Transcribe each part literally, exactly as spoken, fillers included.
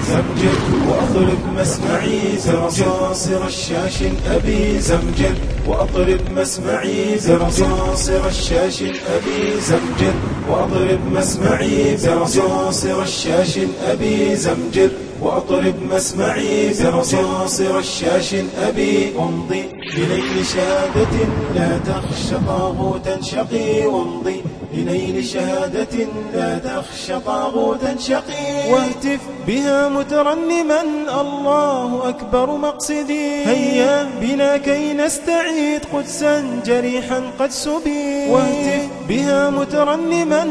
زمجر وأطرب مسمعي زرصاصر الشاش أبي زمجر وأطرب مسمعي زرصاصر الشاش أبي زمجر وأطرب مسمعي زرصاصر الشاش أبي زمجر وأطرب مسمعي زرصاصر الشاش أبي أمضي لنيل شهادة لا تخشى طاغوتا شقي وامضي لنيل شهادة لا تخشى طاغوتا شقي واهتف بها مترنما الله أكبر مقصدي هيا بنا كي نستعيد قدسا جريحا قد سبي واهتف بها مترنما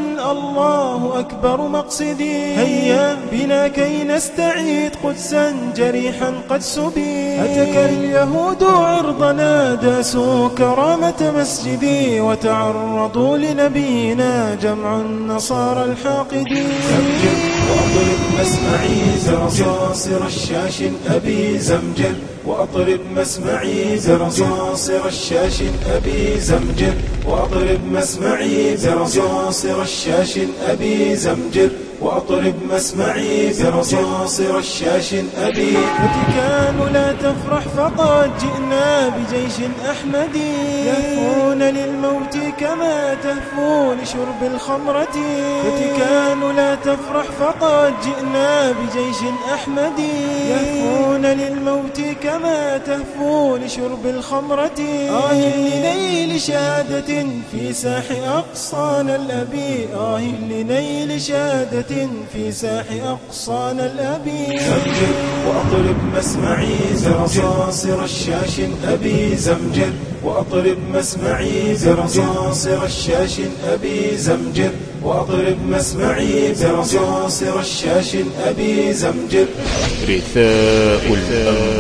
الله أكبر مقصدي هيا بنا كي نستعيد قدسا جريحا قد سبي هتك اليهود عرضنا داسوا كرامة مسجدي وتعرضوا لنبينا جمع النصارى الحاقدين زمجر وأطرب مسمعي زرصاصر الشاش أبي زمجر وأطرب مسمعي زرصاصر الشاش أبي زمجر وأطرب مسمعي زرصاصر الشاش أبي زمجر وأطرب مسمعي زرصاصر الشاش أبي فتكان لا تفرح فقد جئنا بجيش أحمدي يهفون للموت كما تهفو لشرب الخمرة فتكان لا تفرح فقد جئنا بجيش أحمدي يهفون للموت كما تهفو لشرب الخمرة آه لنيل شهادة في ساح أقصانا الأبي آه لنيل شهادة في ساح أقصانا الأبي زمجر وأطرب مسمعي زرصاصر الشاش أبي زمجر وأطرب مسمعي زرصاصر الشاش أبي زمجر وأطرب مسمعي زرصاصر الشاش أبي زمجر رثاء الأنبياء.